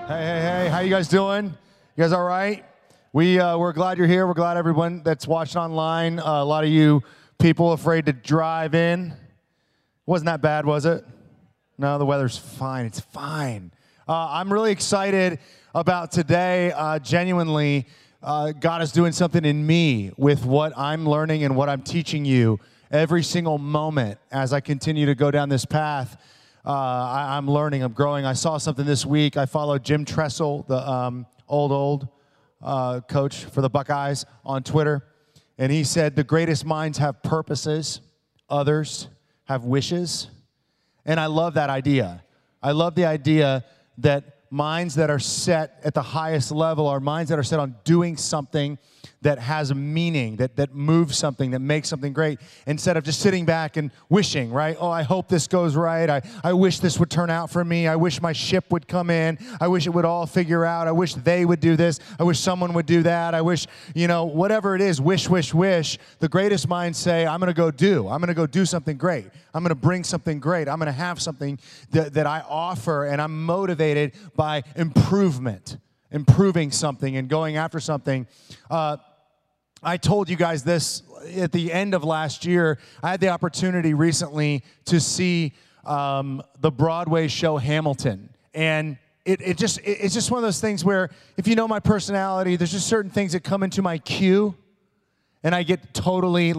Hey, how you guys doing? You guys all right? We're glad you're here. We're glad everyone that's watching online. A lot of you people afraid to drive in. Wasn't that bad, was it? No, the weather's fine. It's fine. I'm really excited about today. Genuinely, God is doing something in me with what I'm learning and what I'm teaching you every single moment as I continue to go down this path. I'm learning, I'm growing. I saw something this week. I followed Jim Tressel, the old coach for the Buckeyes on Twitter. And he said, the greatest minds have purposes, others have wishes. And I love that idea. I love the idea that minds that are set at the highest level are minds that are set on doing something that has a meaning, that moves something, that makes something great, instead of just sitting back and wishing, right? Oh, I hope this goes right. I wish this would turn out for me. I wish my ship would come in. I wish it would all figure out. I wish they would do this. I wish someone would do that. I wish, whatever it is, wish. The greatest minds say, I'm going to go do. I'm going to go do something great. I'm going to bring something great. I'm going to have something that I offer, and I'm motivated by improving something and going after something. I told you guys this at the end of last year. I had the opportunity recently to see the Broadway show Hamilton. And it's just one of those things where, if you know my personality, there's just certain things that come into my queue, and I get totally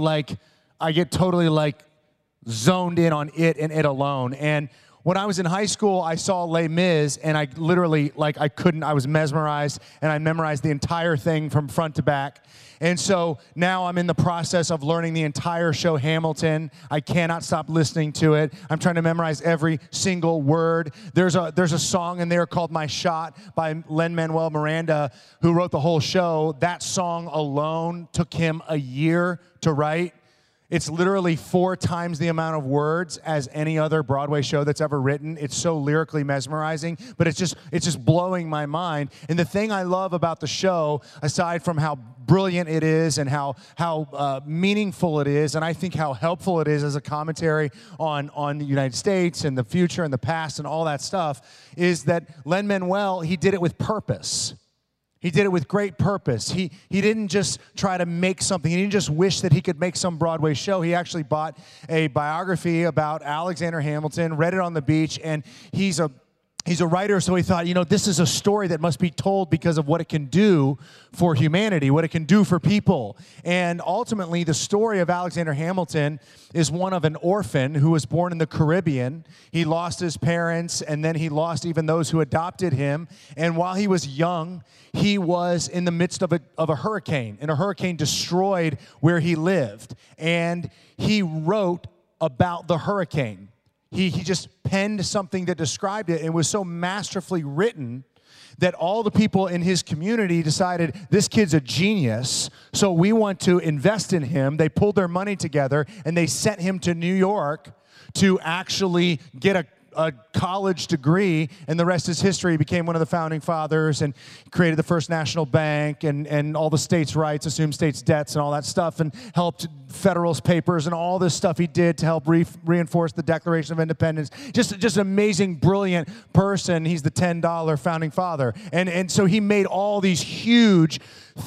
zoned in on it and it alone. And when I was in high school, I saw Les Mis, and I literally, I was mesmerized, and I memorized the entire thing from front to back. And so now I'm in the process of learning the entire show Hamilton. I cannot stop listening to it. I'm trying to memorize every single word. There's a song in there called My Shot by Lin-Manuel Miranda, who wrote the whole show. That song alone took him a year to write. It's literally 4 times the amount of words as any other Broadway show that's ever written. It's so lyrically mesmerizing, but it's just blowing my mind. And the thing I love about the show, aside from how brilliant it is and how meaningful it is, and I think how helpful it is as a commentary on the United States and the future and the past and all that stuff, is that Lin-Manuel, he did it with purpose. He did it with great purpose. He didn't just try to make something. He didn't just wish that he could make some Broadway show. He actually bought a biography about Alexander Hamilton, read it on the beach, and he's a writer, so he thought, this is a story that must be told because of what it can do for humanity, what it can do for people. And ultimately, the story of Alexander Hamilton is one of an orphan who was born in the Caribbean. He lost his parents, and then he lost even those who adopted him. And while he was young, he was in the midst of a hurricane, and a hurricane destroyed where he lived. And he wrote about the hurricane. He just penned something that described it, and was so masterfully written that all the people in his community decided, this kid's a genius, so we want to invest in him. They pulled their money together, and they sent him to New York to actually get a college degree, and the rest is history. He became one of the founding fathers and created the first national bank and all the states' rights, assumed states' debts and all that stuff, and helped Federalist Papers and all this stuff he did to help reinforce the Declaration of Independence. Just an amazing, brilliant person. He's the $10 founding father. And so he made all these huge,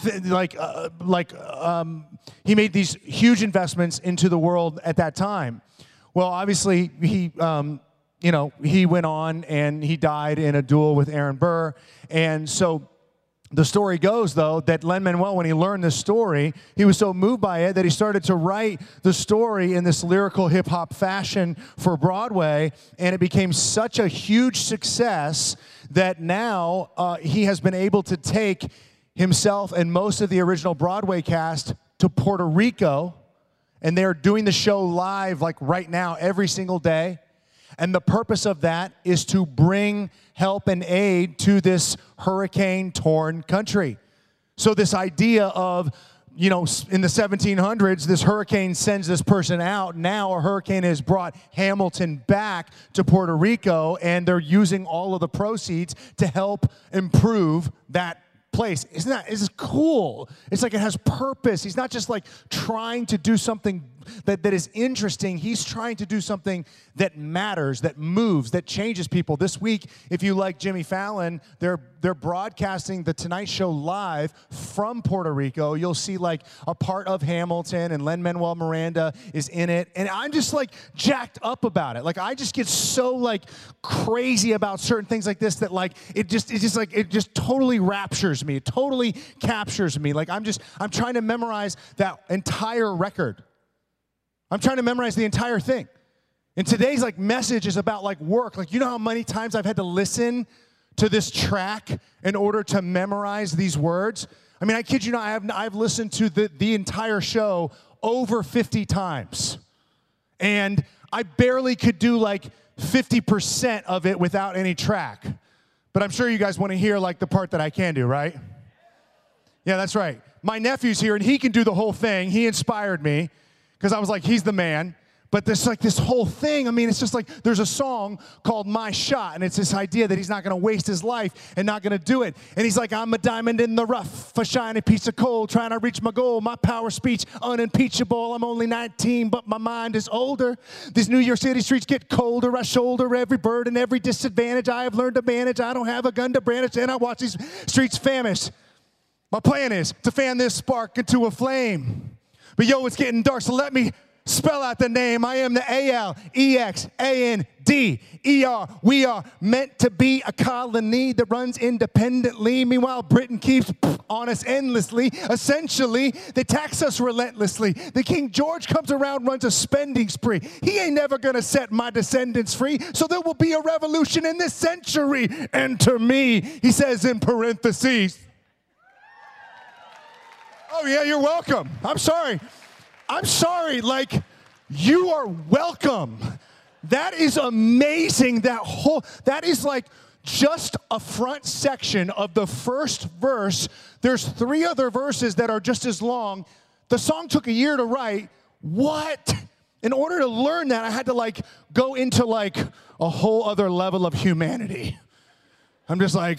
he made these huge investments into the world at that time. Well, obviously, he went on and he died in a duel with Aaron Burr. And so the story goes, though, that Lin-Manuel, when he learned this story, he was so moved by it that he started to write the story in this lyrical hip-hop fashion for Broadway, and it became such a huge success that now he has been able to take himself and most of the original Broadway cast to Puerto Rico, and they're doing the show live, right now, every single day. And the purpose of that is to bring help and aid to this hurricane-torn country. So this idea of, in the 1700s, this hurricane sends this person out. Now a hurricane has brought Hamilton back to Puerto Rico, and they're using all of the proceeds to help improve that place. Isn't this cool? It's like it has purpose. He's not just trying to do something that is interesting. He's trying to do something that matters, that moves, that changes people. This week, if you like Jimmy Fallon, they're broadcasting The Tonight Show live from Puerto Rico. You'll see like a part of Hamilton, and Lin-Manuel Miranda is in it. And I'm just like jacked up about it. Like I just get so like crazy about certain things like this that like it just totally raptures me. It totally captures me. Like I'm trying to memorize that entire record. I'm trying to memorize the entire thing. And today's like message is about like work. Like you know how many times I've had to listen to this track in order to memorize these words? I mean, I kid you not, I've listened to the entire show over 50 times. And I barely could do like 50% of it without any track. But I'm sure you guys want to hear like the part that I can do, right? Yeah, that's right. My nephew's here and he can do the whole thing. He inspired me because I was like, he's the man. But there's like this whole thing, I mean, it's just like there's a song called My Shot, and it's this idea that he's not going to waste his life and not going to do it. And he's like, I'm a diamond in the rough, a shiny piece of coal, trying to reach my goal. My power speech, unimpeachable. I'm only 19, but my mind is older. These New York City streets get colder. I shoulder every burden, every disadvantage I have learned to manage. I don't have a gun to brandish, and I watch these streets famish. My plan is to fan this spark into a flame. But yo, it's getting dark, so let me spell out the name. I am the Alexander. We are meant to be a colony that runs independently. Meanwhile, Britain keeps on us endlessly. Essentially, they tax us relentlessly. The King George comes around, runs a spending spree. He ain't never going to set my descendants free, so there will be a revolution in this century. Enter me, he says in parentheses. Oh, yeah, you're welcome. I'm sorry. Like, you are welcome. That is amazing. That is like just a front section of the first verse. There's 3 other verses that are just as long. The song took a year to write. What? In order to learn that, I had to like go into like a whole other level of humanity. I'm just like,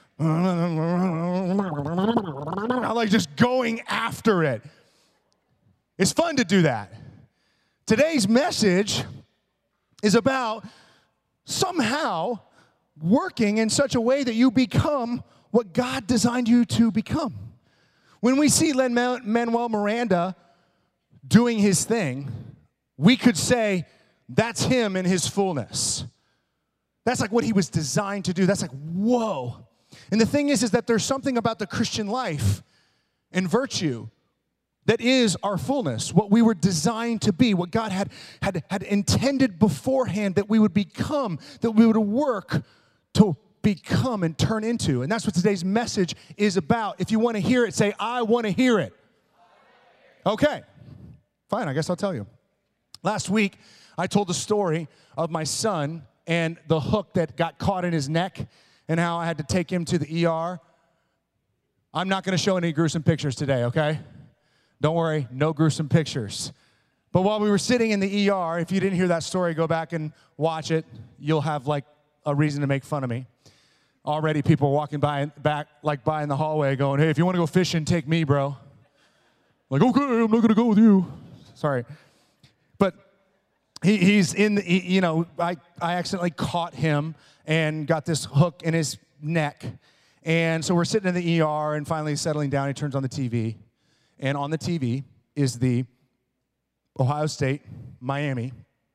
I'm like just going after it. It's fun to do that. Today's message is about somehow working in such a way that you become what God designed you to become. When we see Lin-Manuel Miranda doing his thing, we could say that's him in his fullness. That's like what he was designed to do. That's like, whoa. And the thing is that there's something about the Christian life and virtue that is our fullness, what we were designed to be, what God had intended beforehand that we would become, that we would work to become and turn into. And that's what today's message is about. If you want to hear it, say, I want to hear it. Okay, fine, I guess I'll tell you. Last week, I told the story of my son and the hook that got caught in his neck and how I had to take him to the ER. I'm not going to show any gruesome pictures today, okay? Don't worry, no gruesome pictures. But while we were sitting in the ER, if you didn't hear that story, go back and watch it. You'll have like a reason to make fun of me. Already people are walking by in the hallway going, hey, if you want to go fishing, take me, bro. Like, okay, I'm not going to go with you. Sorry. But he's in the, I accidentally caught him and got this hook in his neck. And so we're sitting in the ER and finally settling down. He turns on the TV. And on the TV is the Ohio State-Miami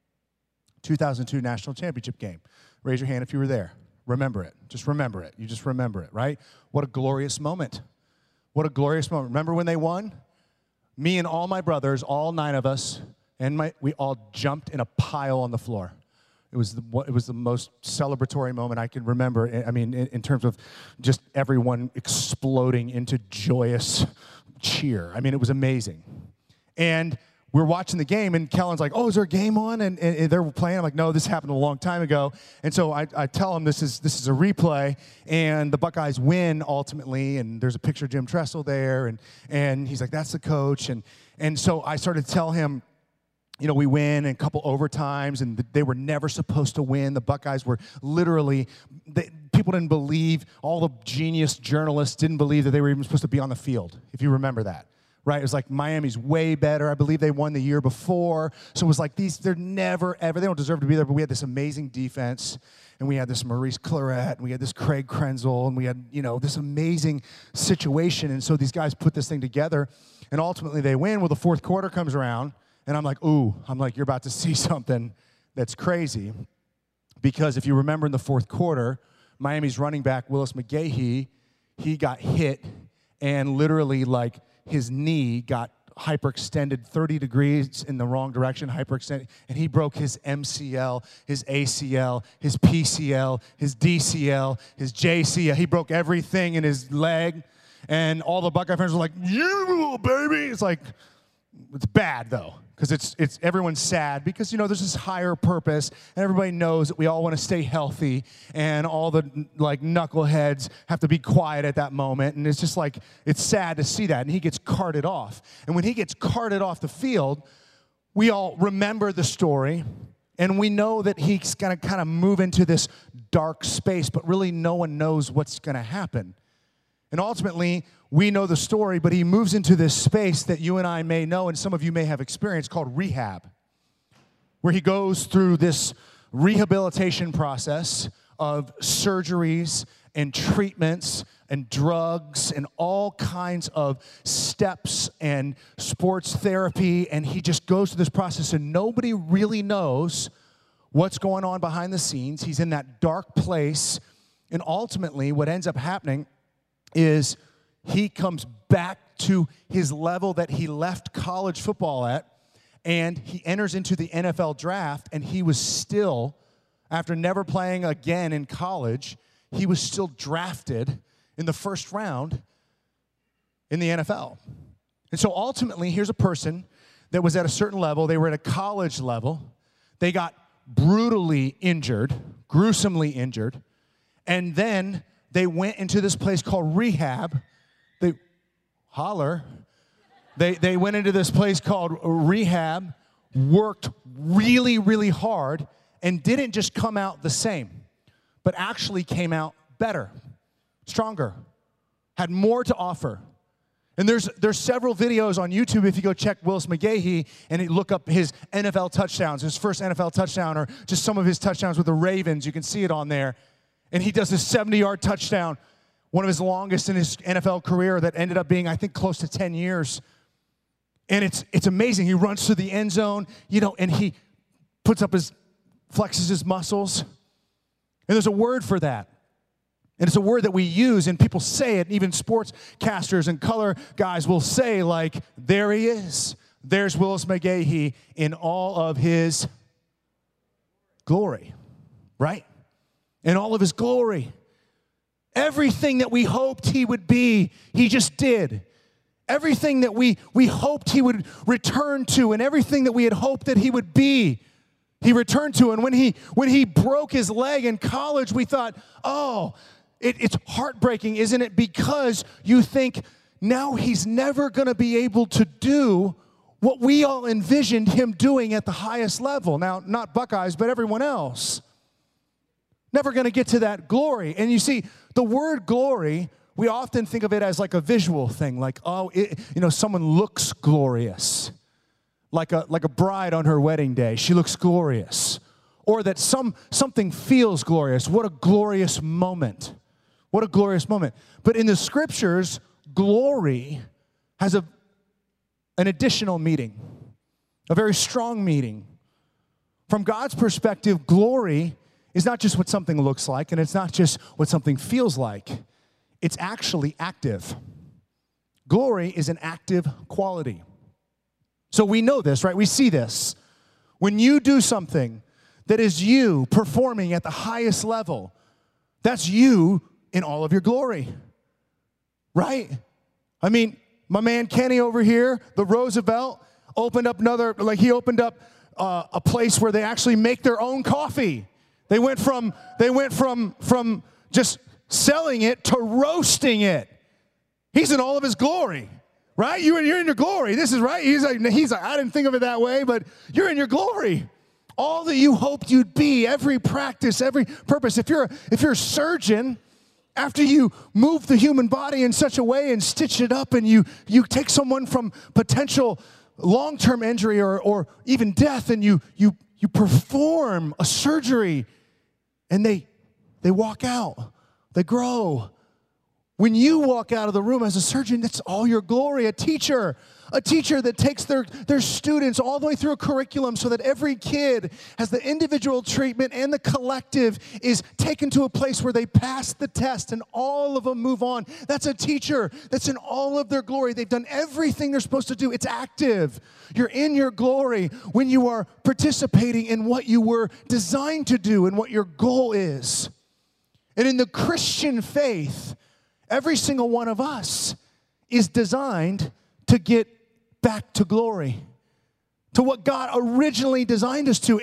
2002 National Championship game. Raise your hand if you were there. Remember it. Just remember it. You just remember it, right? What a glorious moment. What a glorious moment. Remember when they won? Me and all my brothers, all 9 of us, we all jumped in a pile on the floor. It was the most celebratory moment I can remember. I mean, in terms of just everyone exploding into joyous cheer. I mean, it was amazing. And we're watching the game, and Kellen's like, oh, is there a game on? And they're playing. I'm like, no, this happened a long time ago. And so I tell him this is a replay, and the Buckeyes win ultimately, and there's a picture of Jim Tressel there, and he's like, that's the coach. And so I started to tell him, we win in a couple overtimes, and they were never supposed to win. The Buckeyes were literally, people didn't believe, all the genius journalists didn't believe that they were even supposed to be on the field, if you remember that. right? It was like Miami's way better. I believe they won the year before. So it was like they're never, ever, they don't deserve to be there, but we had this amazing defense, and we had this Maurice Claret, and we had this Craig Krenzel, and we had, this amazing situation. And so these guys put this thing together, and ultimately they win. Well, the fourth quarter comes around, and I'm like, you're about to see something that's crazy. Because if you remember in the fourth quarter, Miami's running back, Willis McGahee, he got hit, and literally, like, his knee got hyperextended 30 degrees in the wrong direction, hyperextended, and he broke his MCL, his ACL, his PCL, his DCL, his JCL. He broke everything in his leg, and all the Buckeye fans were like, "You little baby!" It's like, it's bad though, because it's everyone's sad because there's this higher purpose, and everybody knows that we all want to stay healthy, and all the knuckleheads have to be quiet at that moment, and it's just like it's sad to see that. And he gets carted off, and when he gets carted off the field, we all remember the story, and we know that he's going to kind of move into this dark space, but really no one knows what's going to happen. And ultimately, we know the story, but he moves into this space that you and I may know, and some of you may have experienced, called rehab, where he goes through this rehabilitation process of surgeries and treatments and drugs and all kinds of steps and sports therapy, and he just goes through this process, and nobody really knows what's going on behind the scenes. He's in that dark place, and ultimately what ends up happening is he comes back to his level that he left college football at, and he enters into the NFL draft, and he was still, after never playing again in college, he was still drafted in the first round in the NFL. And so ultimately, here's a person that was at a certain level. They were at a college level. They got brutally injured, gruesomely injured, and then they went into this place called rehab. They went into this place called rehab, worked really, really hard, and didn't just come out the same, but actually came out better, stronger, had more to offer. And there's several videos on YouTube if you go check Willis McGahee and look up his NFL touchdowns, his first NFL touchdown, or just some of his touchdowns with the Ravens. You can see it on there. And he does this 70-yard touchdown, one of his longest in his NFL career that ended up being, I think, close to 10 years. And it's amazing. He runs through the end zone, and he flexes his muscles. And there's a word for that. And it's a word that we use, and people say it, and even sportscasters and color guys will say, like, there he is. There's Willis McGahee in all of his glory, right? In all of his glory. Everything that we hoped he would be, he just did. Everything that we hoped he would return to, and everything that we had hoped that he would be, he returned to. And when he broke his leg in college, we thought, it's heartbreaking, isn't it? Because you think, now he's never going to be able to do what we all envisioned him doing at the highest level. Now, not Buckeyes, but everyone else. Never going to get to that glory. And you see, the word glory, we often think of it as like a visual thing, like, someone looks glorious. Like a bride on her wedding day, she looks glorious. Or that something feels glorious. What a glorious moment. What a glorious moment. But in the scriptures, glory has an additional meaning, a very strong meaning. From God's perspective, glory is not just what something looks like, and it's not just what something feels like. It's actually active. Glory is an active quality. So we know this, right? We see this. When you do something that is you performing at the highest level, that's you in all of your glory, right? I mean, my man Kenny over here, the Roosevelt, opened up a place where they actually make their own coffee. They went from just selling it to roasting it. He's in all of his glory, right? You're in your glory. This is right. He's like, I didn't think of it that way, but you're in your glory. All that you hoped you'd be, every practice, every purpose. If you're a surgeon After you move the human body in such a way and stitch it up, and you take someone from potential long-term injury or even death, and you perform a surgery, and they walk out, they grow. When you walk out of the room as a surgeon, that's all your glory. A teacher that takes their students all the way through a curriculum so that every kid has the individual treatment and the collective is taken to a place where they pass the test and all of them move on. That's a teacher that's in all of their glory. They've done everything they're supposed to do. It's active. You're in your glory when you are participating in what you were designed to do and what your goal is. And in the Christian faith, every single one of us is designed to get back to glory, to what God originally designed us to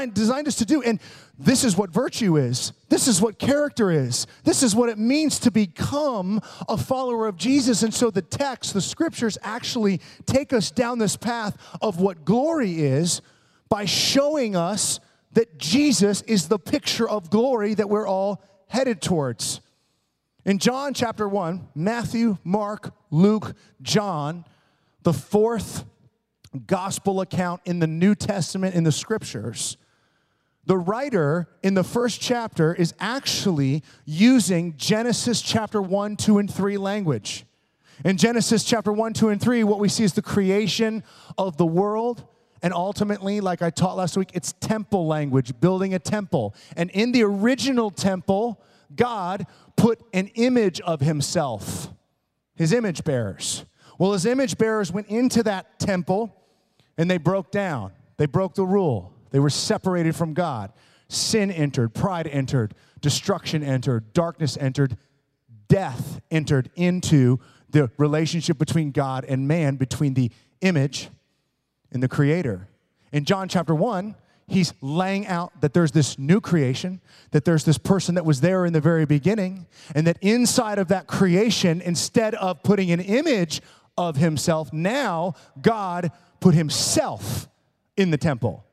do. And this is what virtue is. This is what character is. This is what it means to become a follower of Jesus. And so the text, the scriptures actually take us down this path of what glory is by showing us that Jesus is the picture of glory that we're all headed towards. In John chapter 1, Matthew, Mark, Luke, John, the fourth gospel account in the New Testament in the scriptures, the writer in the first chapter is actually using Genesis chapter 1, 2, and 3 language. In Genesis chapter 1, 2, and 3, what we see is the creation of the world. And ultimately, like I taught last week, it's temple language, building a temple. And in the original temple, God put an image of himself, his image bearers. Well, his image bearers went into that temple and they broke down. They broke the rule. They were separated from God. Sin entered, pride entered, destruction entered, darkness entered, death entered into the relationship between God and man, between the image and the creator. In John chapter 1, he's laying out that there's this new creation, that there's this person that was there in the very beginning, and that inside of that creation, instead of putting an image of himself, now God put himself in the temple.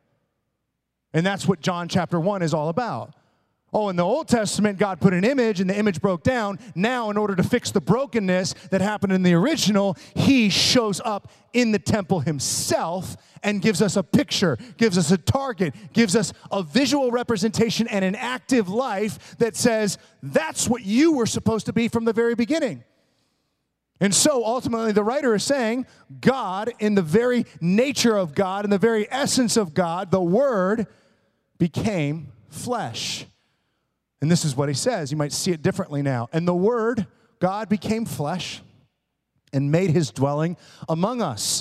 And that's what John chapter 1 is all about. Oh, in the Old Testament, God put an image, and the image broke down. Now, in order to fix the brokenness that happened in the original, he shows up in the temple himself and gives us a picture, gives us a target, gives us a visual representation and an active life that says, that's what you were supposed to be from the very beginning. And so, ultimately, the writer is saying, God, in the very nature of God, in the very essence of God, the Word became flesh. And this is what he says. You might see it differently now. And the Word, God, became flesh and made his dwelling among us.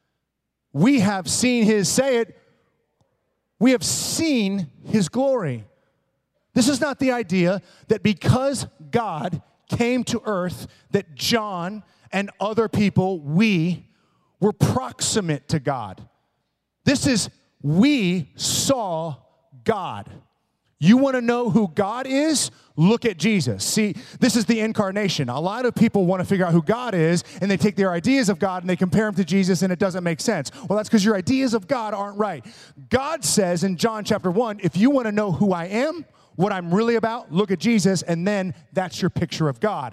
We have seen his, say it, we have seen his glory. This is not the idea that because God came to earth, that John and other people, we, were proximate to God. This is, we saw God. You want to know who God is? Look at Jesus. See, this is the incarnation. A lot of people want to figure out who God is, and they take their ideas of God and they compare them to Jesus, and it doesn't make sense. Well, that's because your ideas of God aren't right. God says in John chapter 1, if you want to know who I am, what I'm really about, look at Jesus, and then that's your picture of God.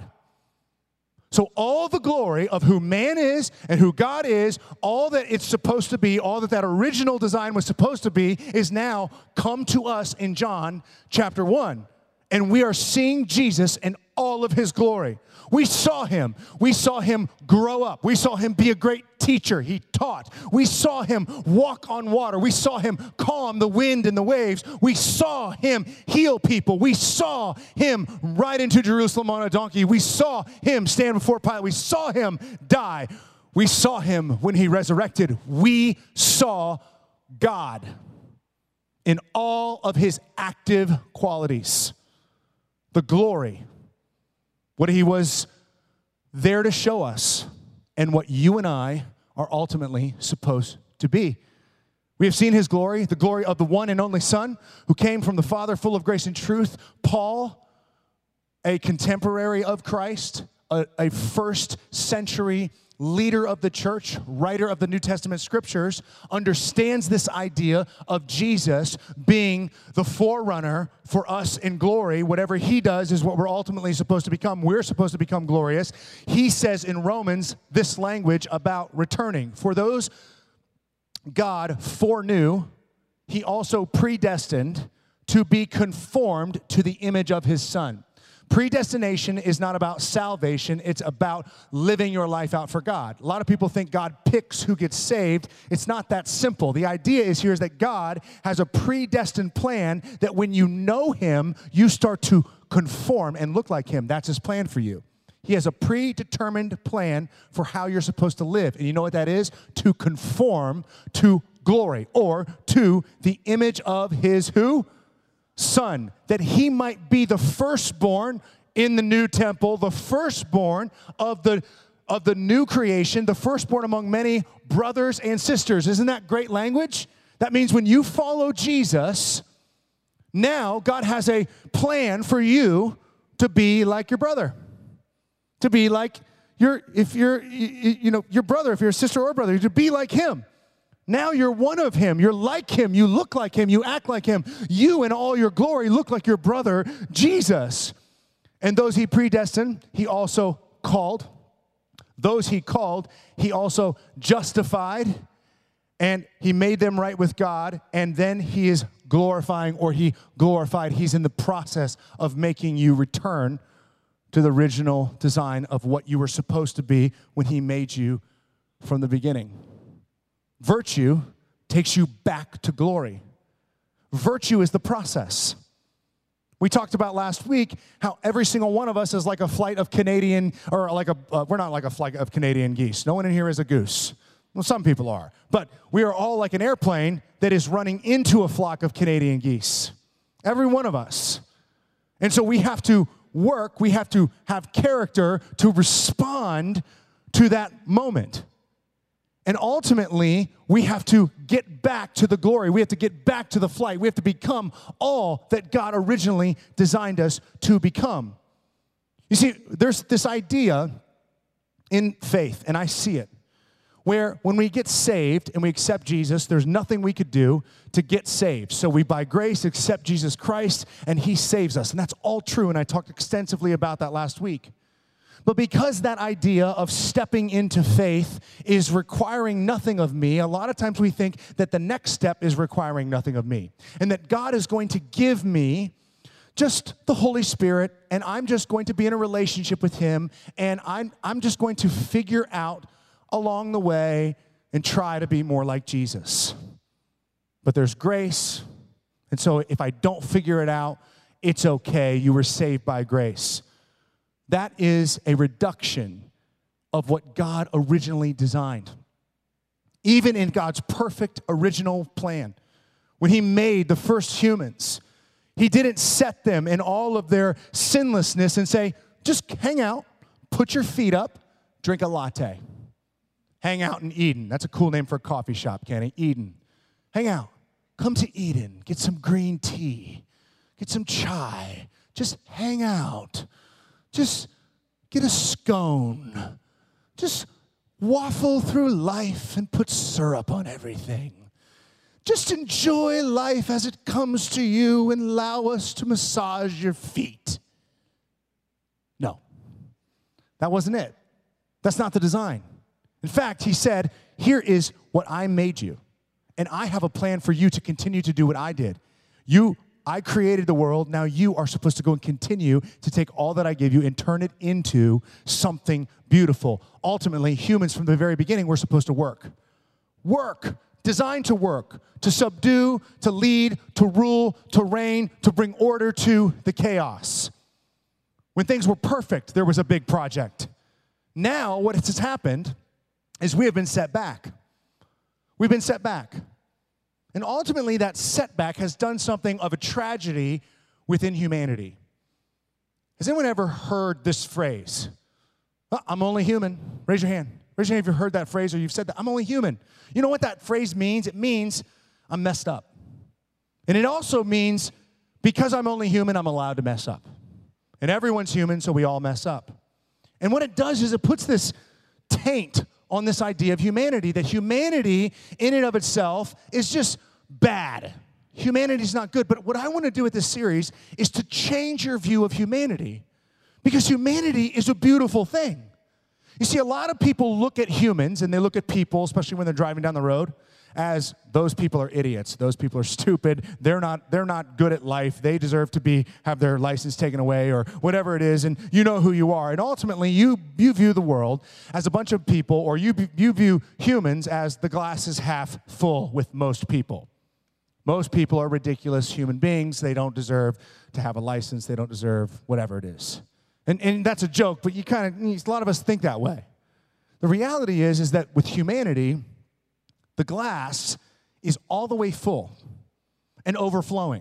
So all the glory of who man is and who God is, all that it's supposed to be, all that original design was supposed to be, is now come to us in John chapter 1. And we are seeing Jesus in all of his glory. We saw him. We saw him grow up. We saw him be a great teacher. He taught. We saw him walk on water. We saw him calm the wind and the waves. We saw him heal people. We saw him ride into Jerusalem on a donkey. We saw him stand before Pilate. We saw him die. We saw him when he resurrected. We saw God in all of his active qualities. The glory, what he was there to show us, and what you and I are ultimately supposed to be. We have seen his glory, the glory of the one and only Son who came from the Father full of grace and truth. Paul, a contemporary of Christ, a first century leader of the church, writer of the New Testament scriptures, understands this idea of Jesus being the forerunner for us in glory. Whatever he does is what we're ultimately supposed to become. We're supposed to become glorious. He says in Romans this language about returning. For those God foreknew, he also predestined to be conformed to the image of his Son. Predestination is not about salvation. It's about living your life out for God. A lot of people think God picks who gets saved. It's not that simple. The idea is here is that God has a predestined plan that when you know him, you start to conform and look like him. That's his plan for you. He has a predetermined plan for how you're supposed to live. And you know what that is? To conform to glory, or to the image of his who? Son, that he might be the firstborn in the new temple, the firstborn of the new creation, the firstborn among many brothers and sisters. Isn't that great language? That means when you follow Jesus, now God has a plan for you to be like your brother, to be like your brother, if you're a sister or brother, to be like him. Now you're one of him. You're like him. You look like him. You act like him. You in all your glory look like your brother, Jesus. And those he predestined, he also called. Those he called, he also justified. And he made them right with God. And then he is glorifying, or he glorified. He's in the process of making you return to the original design of what you were supposed to be when he made you from the beginning. Virtue takes you back to glory. Virtue is the process. We talked about last week how every single one of us is like a flight of Canadian, or like we're not like a flight of Canadian geese. No one in here is a goose. Well, some people are. But we are all like an airplane that is running into a flock of Canadian geese. Every one of us. And so we have to work, we have to have character to respond to that moment. And ultimately, we have to get back to the glory. We have to get back to the flight. We have to become all that God originally designed us to become. You see, there's this idea in faith, and I see it, where when we get saved and we accept Jesus, there's nothing we could do to get saved. So we, by grace, accept Jesus Christ, and he saves us. And that's all true, and I talked extensively about that last week. But because that idea of stepping into faith is requiring nothing of me, a lot of times we think that the next step is requiring nothing of me, and that God is going to give me just the Holy Spirit, and I'm just going to be in a relationship with him, and I'm just going to figure out along the way and try to be more like Jesus. But there's grace, and so if I don't figure it out, it's okay. You were saved by grace. That is a reduction of what God originally designed. Even in God's perfect original plan, when he made the first humans, he didn't set them in all of their sinlessness and say, just hang out, put your feet up, drink a latte. Hang out in Eden. That's a cool name for a coffee shop, Kenny. Eden. Hang out. Come to Eden. Get some green tea. Get some chai. Just hang out. Just get a scone. Just waffle through life and put syrup on everything. Just enjoy life as it comes to you and allow us to massage your feet. No, that wasn't it. That's not the design. In fact, he said, here is what I made you, and I have a plan for you to continue to do what I did. I created the world. Now you are supposed to go and continue to take all that I gave you and turn it into something beautiful. Ultimately, humans from the very beginning were supposed to work. Work, designed to work, to subdue, to lead, to rule, to reign, to bring order to the chaos. When things were perfect, there was a big project. Now, what has happened is we have been set back. We've been set back. And ultimately, that setback has done something of a tragedy within humanity. Has anyone ever heard this phrase? I'm only human. Raise your hand. Raise your hand if you've heard that phrase or you've said that. I'm only human. You know what that phrase means? It means I'm messed up. And it also means because I'm only human, I'm allowed to mess up. And everyone's human, so we all mess up. And what it does is it puts this taint on this idea of humanity, that humanity in and of itself is just bad. Humanity is not good. But what I want to do with this series is to change your view of humanity, because humanity is a beautiful thing. You see, a lot of people look at humans and they look at people, especially when they're driving down the road, as those people are idiots. Those people are stupid. They're not good at life. They deserve to have their license taken away or whatever it is, and you know who you are. And ultimately, you view the world as a bunch of people, or you view humans as the glass is half full with most people. Most people are ridiculous human beings. They don't deserve to have a license. They don't deserve whatever it is. And that's a joke, but a lot of us think that way. The reality is that with humanity, the glass is all the way full and overflowing.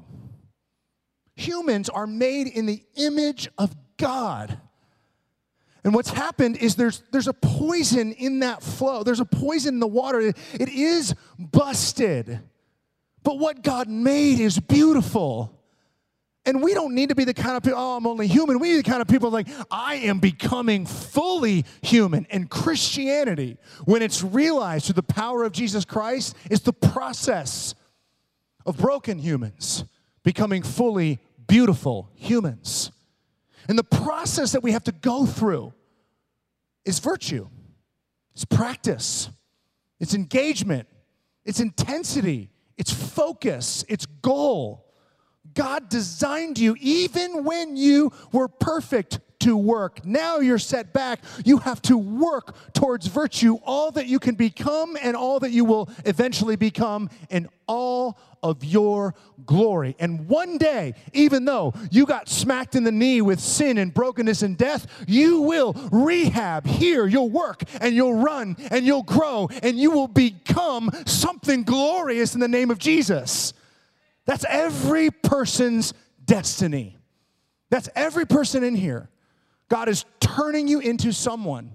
Humans are made in the image of God. And what's happened is there's a poison in that flow. There's a poison in the water. It is busted. But what God made is beautiful. And we don't need to be the kind of people, I'm only human. We need the kind of people like, I am becoming fully human. And Christianity, when it's realized through the power of Jesus Christ, is the process of broken humans becoming fully beautiful humans. And the process that we have to go through is virtue. It's practice. It's engagement. It's intensity. It's focus. It's goal. God designed you even when you were perfect to work. Now you're set back. You have to work towards virtue, all that you can become and all that you will eventually become in all of your glory. And one day, even though you got smacked in the knee with sin and brokenness and death, you will rehab here. You'll work and you'll run and you'll grow and you will become something glorious in the name of Jesus. That's every person's destiny. That's every person in here. God is turning you into someone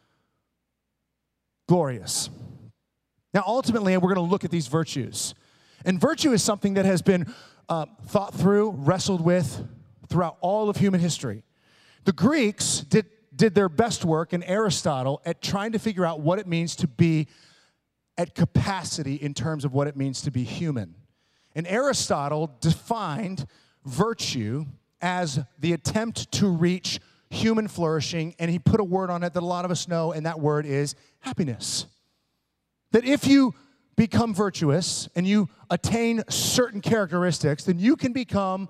glorious. Now, ultimately, we're going to look at these virtues. And virtue is something that has been thought through, wrestled with throughout all of human history. The Greeks did their best work in Aristotle at trying to figure out what it means to be at capacity in terms of what it means to be human. And Aristotle defined virtue as the attempt to reach human flourishing, and he put a word on it that a lot of us know, and that word is happiness. That if you become virtuous and you attain certain characteristics, then you can become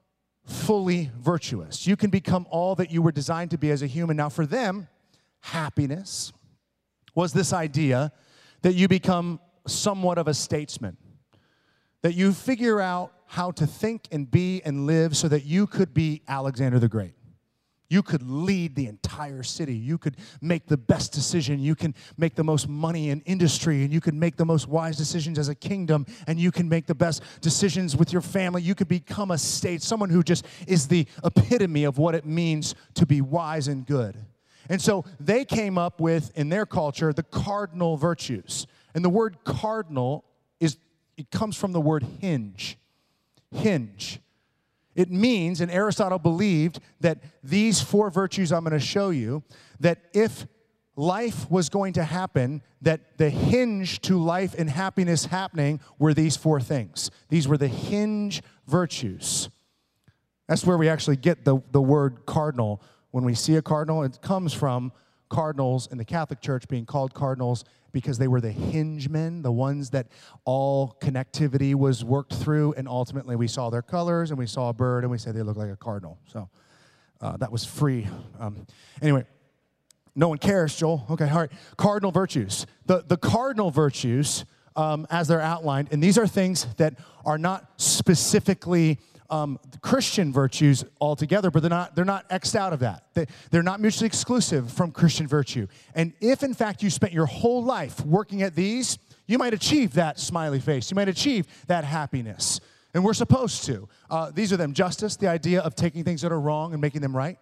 fully virtuous. You can become all that you were designed to be as a human. Now, for them, happiness was this idea that you become somewhat of a statesman. That you figure out how to think and be and live so that you could be Alexander the Great. You could lead the entire city. You could make the best decision. You can make the most money in industry, and you can make the most wise decisions as a kingdom, and you can make the best decisions with your family. You could become a someone who just is the epitome of what it means to be wise and good. And so they came up with, in their culture, the cardinal virtues. And the word cardinal it comes from the word hinge. Hinge. It means, and Aristotle believed, that these four virtues I'm going to show you, that if life was going to happen, that the hinge to life and happiness happening were these four things. These were the hinge virtues. That's where we actually get the word cardinal. When we see a cardinal, it comes from cardinals in the Catholic Church being called cardinals because they were the hinge men, the ones that all connectivity was worked through, and ultimately we saw their colors, and we saw a bird, and we said they look like a cardinal. So that was free. Anyway, no one cares, Joel. Okay, all right. Cardinal virtues. The cardinal virtues, as they're outlined, and these are things that are not specifically Christian virtues altogether, but they're not X'd out of that. They're not mutually exclusive from Christian virtue. And if, in fact, you spent your whole life working at these, you might achieve that smiley face. You might achieve that happiness. And we're supposed to. These are them. Justice, the idea of taking things that are wrong and making them right.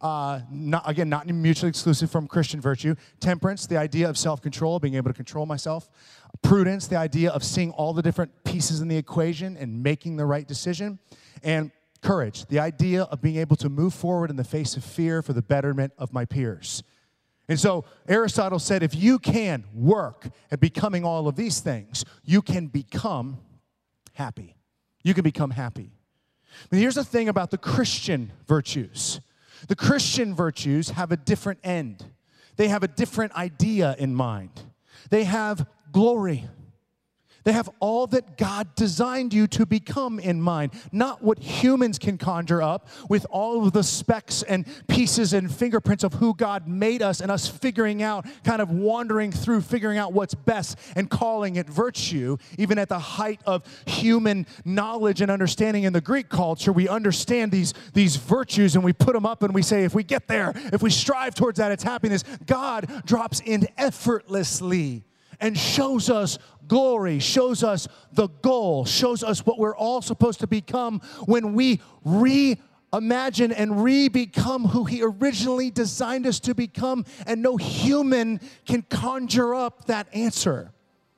Not mutually exclusive from Christian virtue. Temperance, the idea of self-control, being able to control myself. Prudence, the idea of seeing all the different pieces in the equation and making the right decision. And Courage, the idea of being able to move forward in the face of fear for the betterment of my peers. And so Aristotle said, if you can work at becoming all of these things, you can become happy. You can become happy. But here's the thing about the Christian virtues. The Christian virtues have a different end. They have a different idea in mind. They have glory. They have all that God designed you to become in mind, not what humans can conjure up with all of the specks and pieces and fingerprints of who God made us and us figuring out, kind of wandering through, figuring out what's best and calling it virtue. Even at the height of human knowledge and understanding in the Greek culture, we understand these virtues and we put them up and we say, if we get there, if we strive towards that, it's happiness. God drops in effortlessly and shows us glory, shows us the goal, shows us what we're all supposed to become when we reimagine and re-become who He originally designed us to become, and no human can conjure up that answer.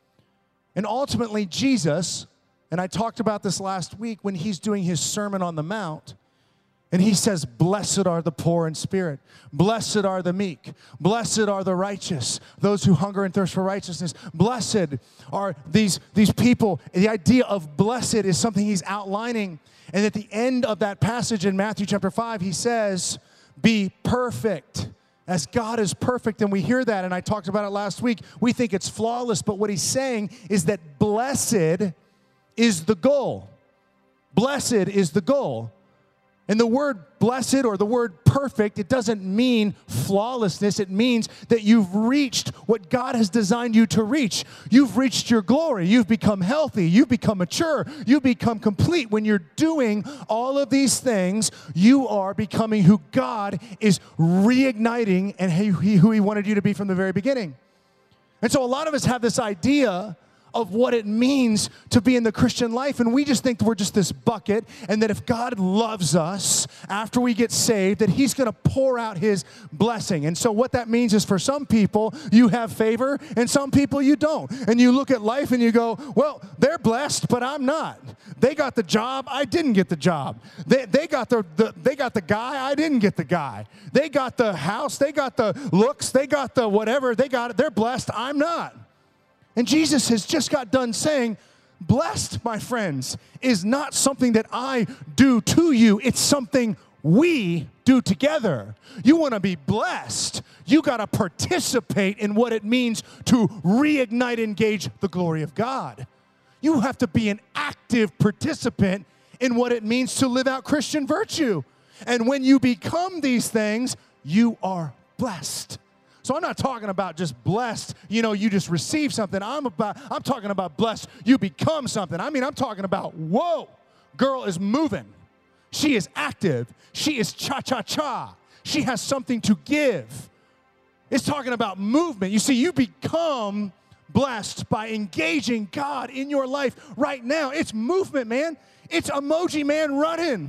And ultimately, Jesus, and I talked about this last week when He's doing His Sermon on the Mount, and He says, blessed are the poor in spirit. Blessed are the meek. Blessed are the righteous, those who hunger and thirst for righteousness. Blessed are these people. The idea of blessed is something He's outlining. And at the end of that passage in Matthew chapter 5, He says, be perfect as God is perfect. And we hear that, and I talked about it last week. We think it's flawless, but what He's saying is that blessed is the goal. Blessed is the goal. And the word blessed or the word perfect, it doesn't mean flawlessness. It means that you've reached what God has designed you to reach. You've reached your glory. You've become healthy. You've become mature. You've become complete. When you're doing all of these things, you are becoming who God is reigniting and who He wanted you to be from the very beginning. And so a lot of us have this idea of what it means to be in the Christian life, and we just think that we're just this bucket, and that if God loves us after we get saved, that He's going to pour out His blessing. And so what that means is, for some people, you have favor, and some people you don't. And you look at life and you go, well, they're blessed, but I'm not. They got the job, I didn't get the job. They got the guy, I didn't get the guy. They got the house, they got the looks, they got the whatever, they got it. They're blessed, I'm not. And Jesus has just got done saying, blessed, my friends, is not something that I do to you. It's something we do together. You want to be blessed, you got to participate in what it means to reignite, engage the glory of God. You have to be an active participant in what it means to live out Christian virtue. And when you become these things, you are blessed. So I'm not talking about just blessed, you just receive something. I'm talking about blessed, you become something. I'm talking about, whoa, girl is moving. She is active. She is cha-cha-cha. She has something to give. It's talking about movement. You see, you become blessed by engaging God in your life right now. It's movement, man. It's emoji man running.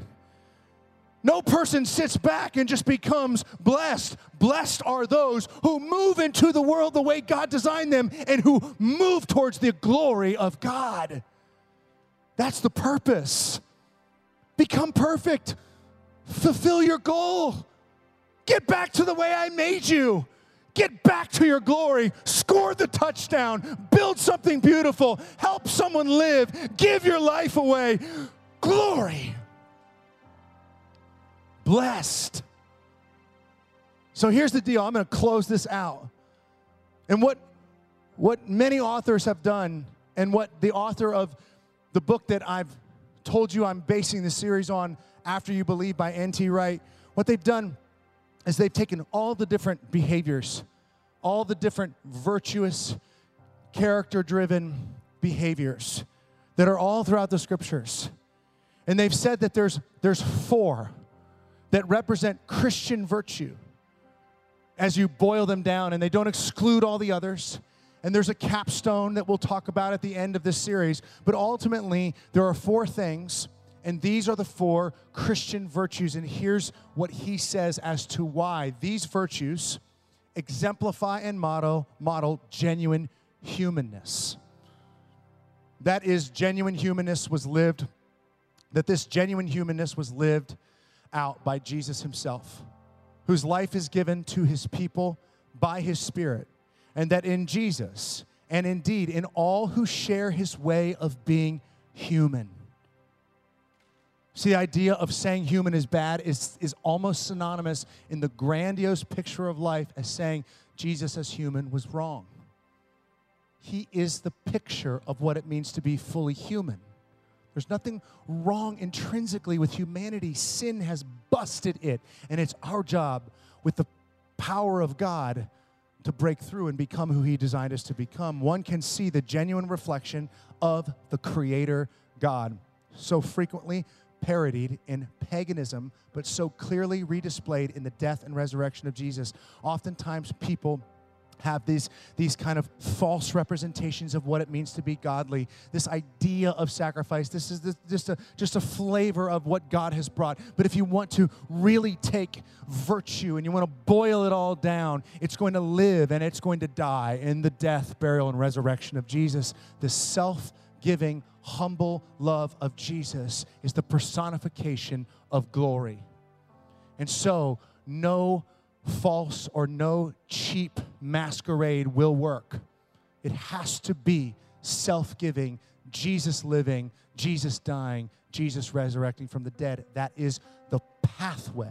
No person sits back and just becomes blessed. Blessed are those who move into the world the way God designed them and who move towards the glory of God. That's the purpose. Become perfect. Fulfill your goal. Get back to the way I made you. Get back to your glory. Score the touchdown. Build something beautiful. Help someone live. Give your life away. Glory. Blessed. So here's the deal. I'm going to close this out. And what many authors have done, and what the author of the book that I've told you I'm basing this series on, After You Believe by N.T. Wright, what they've done is they've taken all the different behaviors, all the different virtuous, character-driven behaviors that are all throughout the Scriptures. And they've said that there's 4 that represent Christian virtue as you boil them down, and they don't exclude all the others. And there's a capstone that we'll talk about at the end of this series. But ultimately, there are 4 things, and these are the 4 Christian virtues. And here's what he says as to why these virtues exemplify and model genuine humanness. That is, genuine humanness was lived that this genuine humanness was lived out by Jesus himself, whose life is given to his people by his Spirit, and that in Jesus, and indeed in all who share his way of being human. See, the idea of saying human is bad is almost synonymous in the grandiose picture of life as saying Jesus as human was wrong. He is the picture of what it means to be fully human. There's nothing wrong intrinsically with humanity. Sin has busted it, and it's our job with the power of God to break through and become who he designed us to become. One can see the genuine reflection of the Creator God, so frequently parodied in paganism, but so clearly redisplayed in the death and resurrection of Jesus. Oftentimes people have these kind of false representations of what it means to be godly. This idea of sacrifice, this is just a flavor of what God has brought. But if you want to really take virtue and you want to boil it all down, it's going to live and it's going to die in the death, burial, and resurrection of Jesus. The self-giving, humble love of Jesus is the personification of glory. And so, no false or no cheap masquerade will work. It has to be self-giving, Jesus living, Jesus dying, Jesus resurrecting from the dead. That is the pathway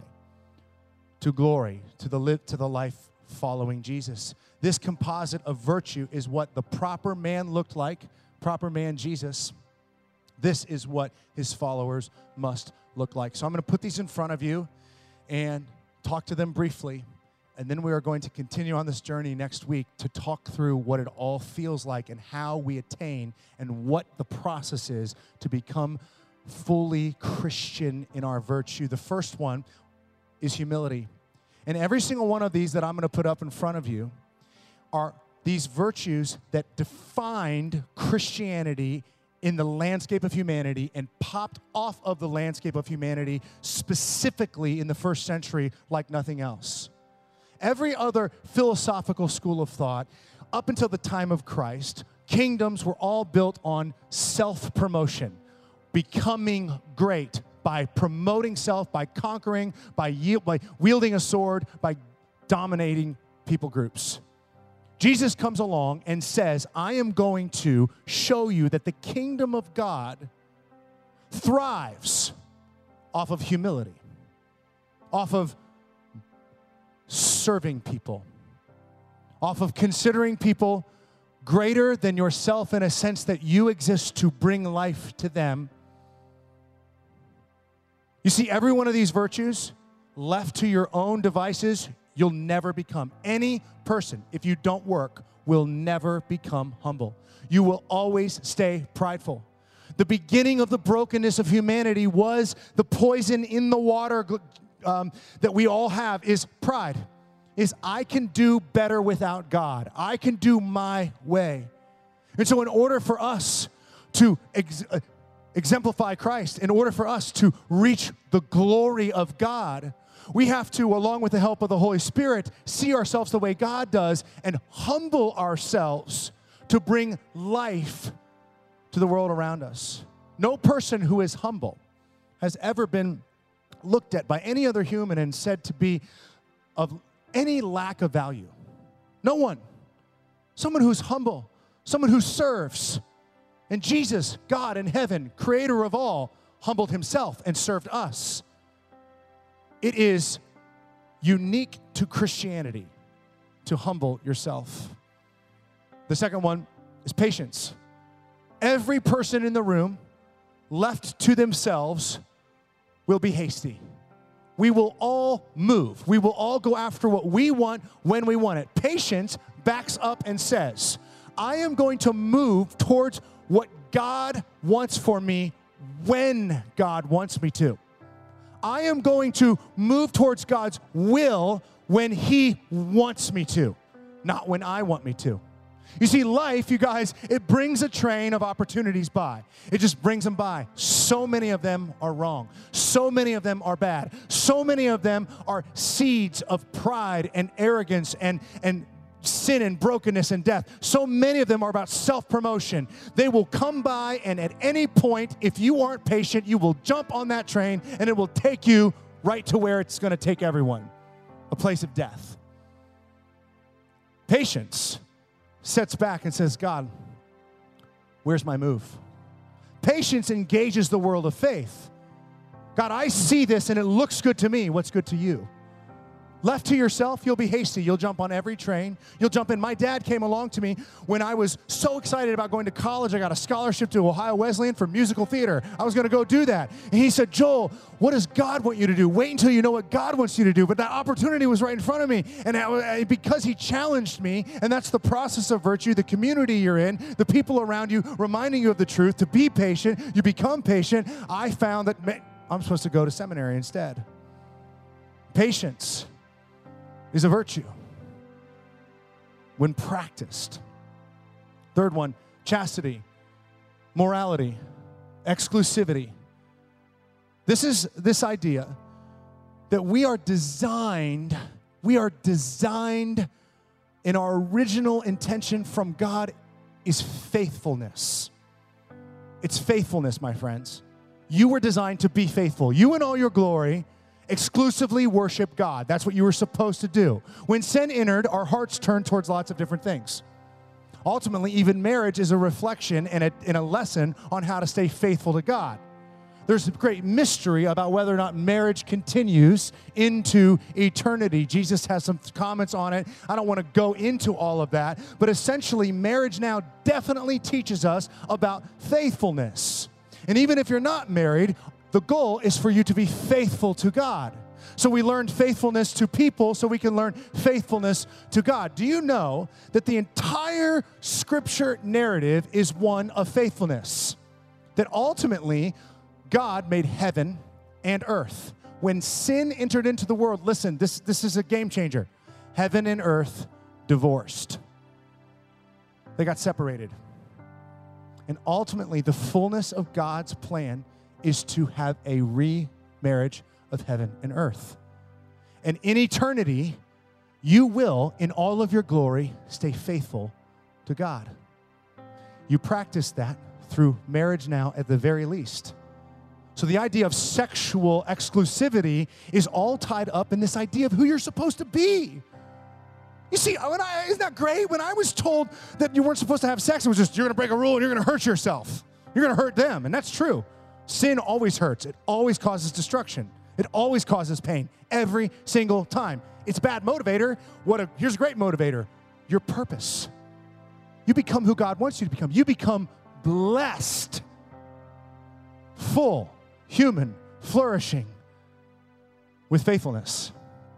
to glory, to the life following Jesus. This composite of virtue is what the proper man looked like, proper man Jesus. This is what his followers must look like. So I'm going to put these in front of you and talk to them briefly, and then we are going to continue on this journey next week to talk through what it all feels like and how we attain and what the process is to become fully Christian in our virtue. The first one is humility. And every single one of these that I'm going to put up in front of you are these virtues that defined Christianity in the landscape of humanity and popped off of the landscape of humanity specifically in the first century like nothing else. Every other philosophical school of thought up until the time of Christ, kingdoms were all built on self-promotion, becoming great by promoting self, by conquering, by wielding a sword, by dominating people groups. Jesus comes along and says, I am going to show you that the kingdom of God thrives off of humility, off of serving people, off of considering people greater than yourself in a sense that you exist to bring life to them. You see, every one of these virtues, left to your own devices, you'll never become. Any person, if you don't work, will never become humble. You will always stay prideful. The beginning of the brokenness of humanity was the poison in the water that we all have is pride. Is I can do better without God. I can do my way. And so in order for us to exemplify Christ, in order for us to reach the glory of God, we have to, along with the help of the Holy Spirit, see ourselves the way God does and humble ourselves to bring life to the world around us. No person who is humble has ever been looked at by any other human and said to be of any lack of value. No one. Someone who's humble, someone who serves. And Jesus, God in heaven, creator of all, humbled himself and served us. It is unique to Christianity to humble yourself. The second one is patience. Every person in the room, left to themselves, will be hasty. We will all move. We will all go after what we want when we want it. Patience backs up and says, I am going to move towards what God wants for me when God wants me to. I am going to move towards God's will when He wants me to, not when I want me to. You see, life, you guys, it brings a train of opportunities by. It just brings them by. So many of them are wrong. So many of them are bad. So many of them are seeds of pride and arrogance and sin and brokenness and death. So many of them are about self-promotion. They will come by, and at any point, if you aren't patient, you will jump on that train, and it will take you right to where it's going to take everyone, a place of death. Patience sits back and says, God, where's my move? Patience engages the world of faith. God, I see this and it looks good to me. What's good to you? Left to yourself, you'll be hasty. You'll jump on every train. You'll jump in. My dad came along to me when I was so excited about going to college. I got a scholarship to Ohio Wesleyan for musical theater. I was going to go do that. And he said, Joel, what does God want you to do? Wait until you know what God wants you to do. But that opportunity was right in front of me. And because he challenged me, and that's the process of virtue, the community you're in, the people around you reminding you of the truth, to be patient, you become patient. I found that I'm supposed to go to seminary instead. Patience is a virtue when practiced. Third one, chastity, morality, exclusivity. This is this idea that we are designed in our original intention from God is faithfulness. It's faithfulness, my friends. You were designed to be faithful. You in all your glory exclusively worship God. That's what you were supposed to do. When sin entered, our hearts turned towards lots of different things. Ultimately, even marriage is a reflection and a lesson on how to stay faithful to God. There's a great mystery about whether or not marriage continues into eternity. Jesus has some comments on it. I don't want to go into all of that, but essentially, marriage now definitely teaches us about faithfulness. And even if you're not married, the goal is for you to be faithful to God. So we learned faithfulness to people so we can learn faithfulness to God. Do you know that the entire Scripture narrative is one of faithfulness? That ultimately, God made heaven and earth. When sin entered into the world, listen, this is a game changer. Heaven and earth divorced. They got separated. And ultimately, the fullness of God's plan is to have a remarriage of heaven and earth. And in eternity, you will, in all of your glory, stay faithful to God. You practice that through marriage now at the very least. So the idea of sexual exclusivity is all tied up in this idea of who you're supposed to be. You see, isn't that great? When I was told that you weren't supposed to have sex, it was just, you're going to break a rule and you're going to hurt yourself. You're going to hurt them, and that's true. Sin always hurts. It always causes destruction. It always causes pain every single time. It's a bad motivator. Here's a great motivator. Your purpose. You become who God wants you to become. You become blessed, full, human, flourishing with faithfulness.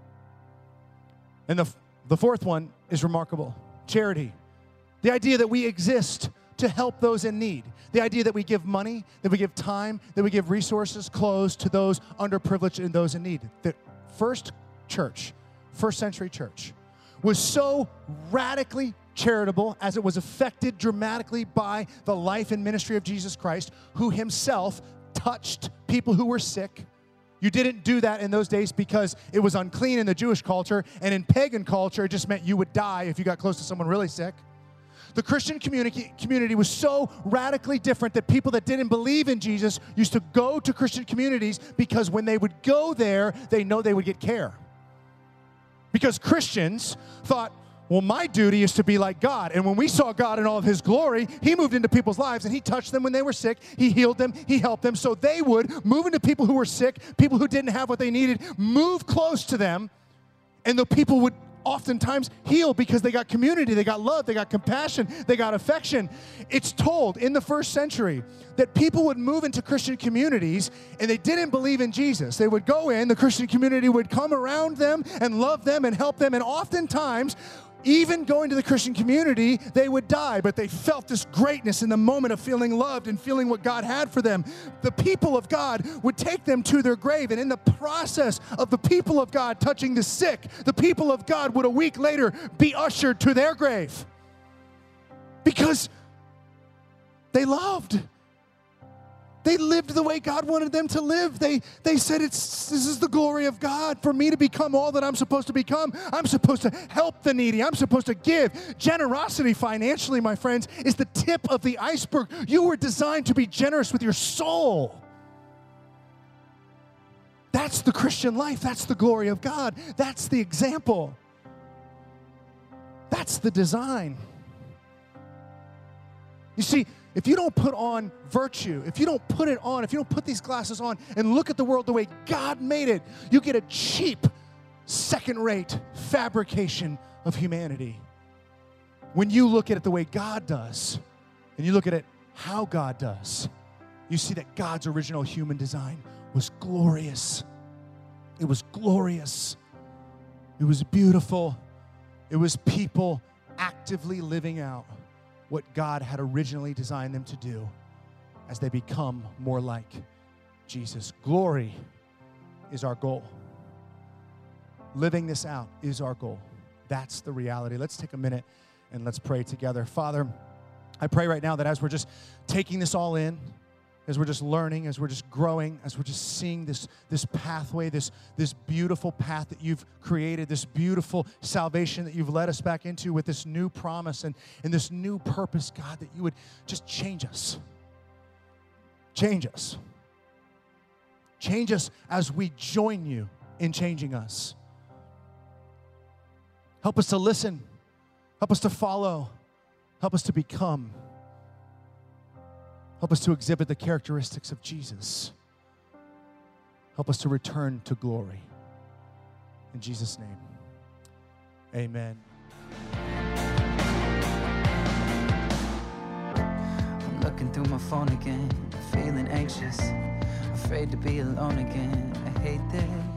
And the fourth one is remarkable. Charity. The idea that we exist to help those in need. The idea that we give money, that we give time, that we give resources, clothes to those underprivileged and those in need. The first century church, was so radically charitable as it was affected dramatically by the life and ministry of Jesus Christ, who himself touched people who were sick. You didn't do that in those days because it was unclean in the Jewish culture, and in pagan culture, it just meant you would die if you got close to someone really sick. The Christian community was so radically different that people that didn't believe in Jesus used to go to Christian communities because when they would go there, they know they would get care. Because Christians thought, well, my duty is to be like God. And when we saw God in all of his glory, he moved into people's lives and he touched them when they were sick. He healed them. He helped them. So they would move into people who were sick, people who didn't have what they needed, move close to them, and the people would oftentimes heal because they got community, they got love, they got compassion, they got affection. It's told in the first century that people would move into Christian communities and they didn't believe in Jesus. They would go in, the Christian community would come around them and love them and help them, and oftentimes, even going to the Christian community, they would die, but they felt this greatness in the moment of feeling loved and feeling what God had for them. The people of God would take them to their grave, and in the process of the people of God touching the sick, the people of God would a week later be ushered to their grave because they loved. They lived the way God wanted them to live. They said, this is the glory of God for me to become all that I'm supposed to become. I'm supposed to help the needy. I'm supposed to give. Generosity financially, my friends, is the tip of the iceberg. You were designed to be generous with your soul. That's the Christian life. That's the glory of God. That's the example. That's the design. You see, if you don't put on virtue, if you don't put it on, if you don't put these glasses on and look at the world the way God made it, you get a cheap, second-rate fabrication of humanity. When you look at it the way God does, and you look at it how God does, you see that God's original human design was glorious. It was glorious. It was beautiful. It was people actively living out what God had originally designed them to do as they become more like Jesus. Glory is our goal. Living this out is our goal. That's the reality. Let's take a minute and let's pray together. Father, I pray right now that as we're just taking this all in, as we're just learning, as we're just growing, as we're just seeing this pathway, this beautiful path that you've created, this beautiful salvation that you've led us back into with this new promise and this new purpose, God, that you would just change us. Change us. Change us as we join you in changing us. Help us to listen. Help us to follow. Help us to become. Help us to exhibit the characteristics of Jesus. Help us to return to glory. In Jesus' name, amen. I'm looking through my phone again, feeling anxious, afraid to be alone again. I hate this.